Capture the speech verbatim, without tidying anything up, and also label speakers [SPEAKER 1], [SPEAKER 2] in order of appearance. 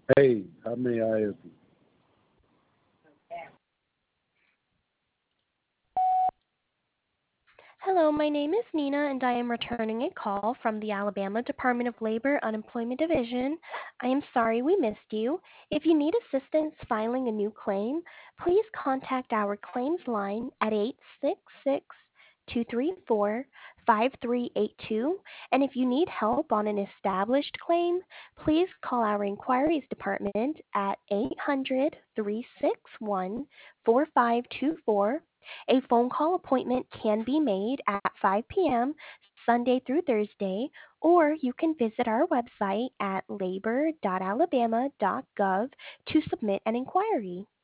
[SPEAKER 1] Hey, how may I help you?
[SPEAKER 2] Hello, my name is Nina, and I am returning a call from the Alabama Department of Labor Unemployment Division. I am sorry we missed you. If you need assistance filing a new claim, please contact our claims line at eight six six, two three four, five three eight two. And if you need help on an established claim, please call our inquiries department at eight hundred, three six one, four five two four. A phone call appointment can be made at five p m. Sunday through Thursday, or you can visit our website at labor dot alabama dot gov to submit an inquiry.